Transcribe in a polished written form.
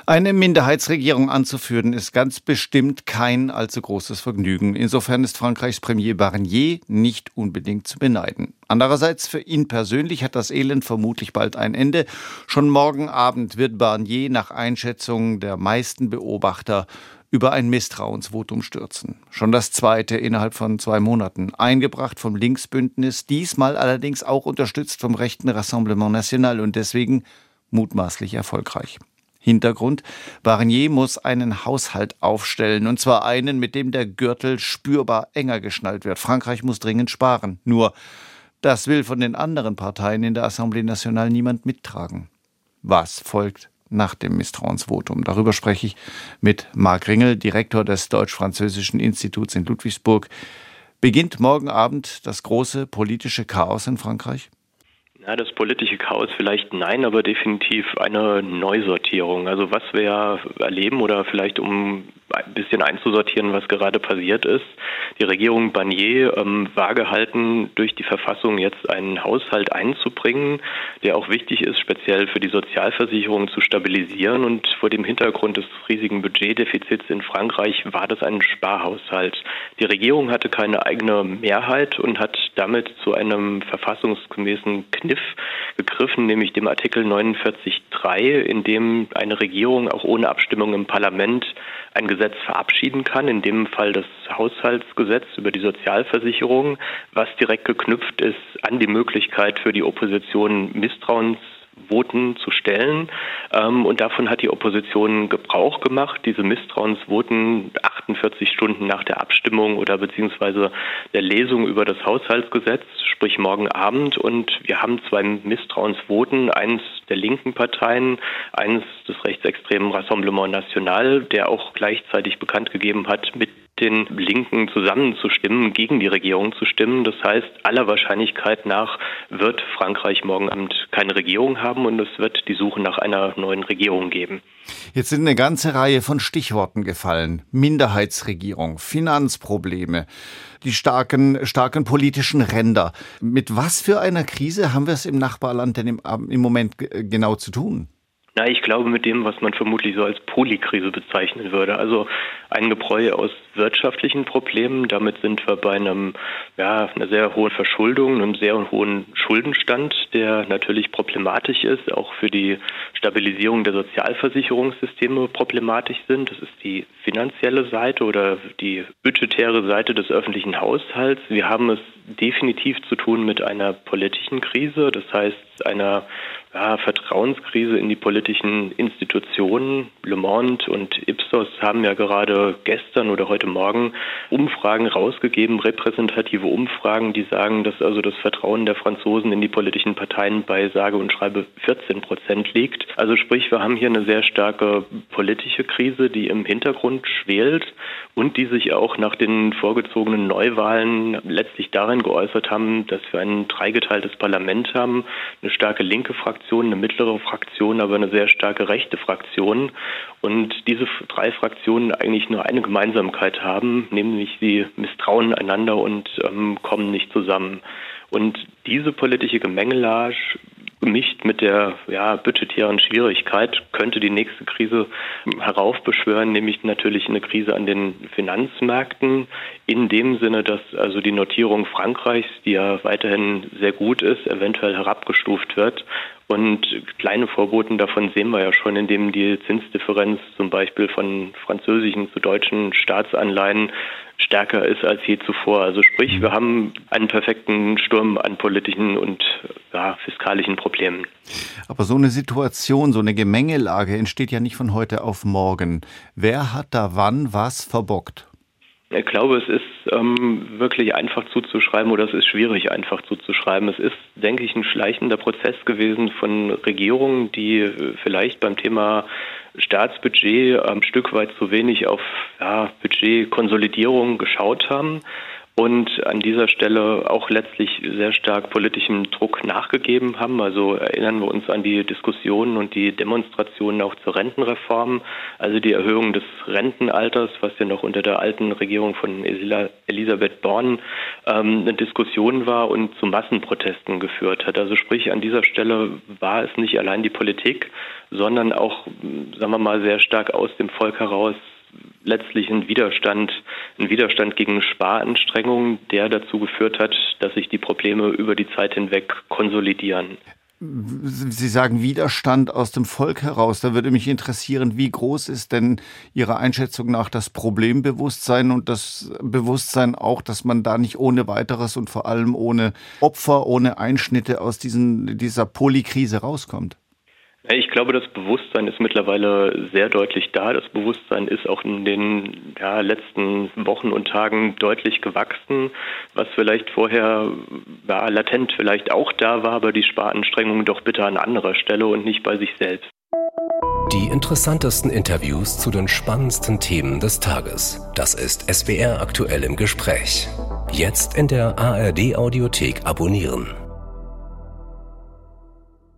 Eine Minderheitsregierung anzuführen, ist ganz bestimmt kein allzu großes Vergnügen. Insofern ist Frankreichs Premier Barnier nicht unbedingt zu beneiden. Andererseits, für ihn persönlich hat das Elend vermutlich bald ein Ende. Schon morgen Abend wird Barnier nach Einschätzung der meisten Beobachter über ein Misstrauensvotum stürzen. Schon das zweite innerhalb von 2 Monaten. Eingebracht vom Linksbündnis, diesmal allerdings auch unterstützt vom rechten Rassemblement National und deswegen mutmaßlich erfolgreich. Hintergrund: Barnier muss einen Haushalt aufstellen, und zwar einen, mit dem der Gürtel spürbar enger geschnallt wird. Frankreich muss dringend sparen. Nur, das will von den anderen Parteien in der Assemblée Nationale niemand mittragen. Was folgt nach dem Misstrauensvotum? Darüber spreche ich mit Marc Ringel, Direktor des Deutsch-Französischen Instituts in Ludwigsburg. Beginnt morgen Abend das große politische Chaos in Frankreich? Ja, das politische Chaos vielleicht nein, aber definitiv eine Neusortierung. Also was wir ja erleben, oder vielleicht um ein bisschen einzusortieren, was gerade passiert ist: Die Regierung Barnier war gehalten, durch die Verfassung jetzt einen Haushalt einzubringen, der auch wichtig ist, speziell für die Sozialversicherung zu stabilisieren. Und vor dem Hintergrund des riesigen Budgetdefizits in Frankreich war das ein Sparhaushalt. Die Regierung hatte keine eigene Mehrheit und hat damit zu einem verfassungsgemäßen Kniff gegriffen, nämlich dem Artikel 49.3, in dem eine Regierung auch ohne Abstimmung im Parlament ein Gesetz verabschieden kann, in dem Fall das Haushaltsgesetz über die Sozialversicherung, was direkt geknüpft ist an die Möglichkeit für die Opposition, Misstrauensvoten zu stellen. Und davon hat die Opposition Gebrauch gemacht, diese Misstrauensvoten 48 Stunden nach der Abstimmung oder beziehungsweise der Lesung über das Haushaltsgesetz, sprich morgen Abend. Und wir haben 2 Misstrauensvoten, eins der linken Parteien, eins des rechtsextremen Rassemblement National, der auch gleichzeitig bekannt gegeben hat, mit den Linken zusammenzustimmen, gegen die Regierung zu stimmen. Das heißt, aller Wahrscheinlichkeit nach wird Frankreich morgen Abend keine Regierung haben und es wird die Suche nach einer neuen Regierung geben. Jetzt sind eine ganze Reihe von Stichworten gefallen. Minderheitsregierung, Finanzprobleme, die starken politischen Ränder. Mit was für einer Krise haben wir es im Nachbarland denn im Moment genau zu tun? Na, ich glaube mit dem, was man vermutlich so als Polykrise bezeichnen würde. Also ein Gebräu aus wirtschaftlichen Problemen. Damit sind wir bei einer sehr hohen Verschuldung, einem sehr hohen Schuldenstand, der natürlich problematisch ist, auch für die Stabilisierung der Sozialversicherungssysteme problematisch sind. Das ist die finanzielle Seite oder die budgetäre Seite des öffentlichen Haushalts. Wir haben es definitiv zu tun mit einer politischen Krise, das heißt einer Vertrauenskrise in die politischen Institutionen. Le Monde und Ipsos haben ja gerade gestern oder heute Morgen Umfragen rausgegeben, repräsentative Umfragen, die sagen, dass also das Vertrauen der Franzosen in die politischen Parteien bei sage und schreibe 14% liegt. Also sprich, wir haben hier eine sehr starke politische Krise, die im Hintergrund schwelt und die sich auch nach den vorgezogenen Neuwahlen letztlich darin geäußert haben, dass wir ein dreigeteiltes Parlament haben, eine starke linke Fraktion, eine mittlere Fraktion, aber eine sehr starke rechte Fraktion. Und diese 3 Fraktionen eigentlich nur eine Gemeinsamkeit haben, nämlich sie misstrauen einander und kommen nicht zusammen. Und diese politische Gemengelage gemischt mit der budgetären Schwierigkeit könnte die nächste Krise heraufbeschwören, nämlich natürlich eine Krise an den Finanzmärkten, in dem Sinne, dass also die Notierung Frankreichs, die ja weiterhin sehr gut ist, eventuell herabgestuft wird. Und kleine Vorboten davon sehen wir ja schon, indem die Zinsdifferenz zum Beispiel von französischen zu deutschen Staatsanleihen stärker ist als je zuvor. Also sprich, wir haben einen perfekten Sturm an politischen und fiskalischen Problemen. Aber so eine Situation, so eine Gemengelage entsteht ja nicht von heute auf morgen. Wer hat da wann was verbockt? Ich glaube, es ist wirklich einfach zuzuschreiben oder es ist schwierig einfach zuzuschreiben. Es ist, denke ich, ein schleichender Prozess gewesen von Regierungen, die vielleicht beim Thema Staatsbudget ein Stück weit zu wenig auf Budgetkonsolidierung geschaut haben und an dieser Stelle auch letztlich sehr stark politischem Druck nachgegeben haben. Also erinnern wir uns an die Diskussionen und die Demonstrationen auch zur Rentenreform, also die Erhöhung des Rentenalters, was ja noch unter der alten Regierung von Elisabeth Born eine Diskussion war und zu Massenprotesten geführt hat. Also sprich, an dieser Stelle war es nicht allein die Politik, sondern auch, sagen wir mal, sehr stark aus dem Volk heraus letztlich ein Widerstand gegen Sparanstrengungen, der dazu geführt hat, dass sich die Probleme über die Zeit hinweg konsolidieren. Sie sagen Widerstand aus dem Volk heraus. Da würde mich interessieren, wie groß ist denn Ihrer Einschätzung nach das Problembewusstsein und das Bewusstsein auch, dass man da nicht ohne weiteres und vor allem ohne Opfer, ohne Einschnitte aus dieser Polykrise rauskommt? Ich glaube, das Bewusstsein ist mittlerweile sehr deutlich da. Das Bewusstsein ist auch in den letzten Wochen und Tagen deutlich gewachsen, was vielleicht vorher latent vielleicht auch da war, aber die Sparanstrengungen doch bitte an anderer Stelle und nicht bei sich selbst. Die interessantesten Interviews zu den spannendsten Themen des Tages. Das ist SWR aktuell im Gespräch. Jetzt in der ARD Audiothek abonnieren.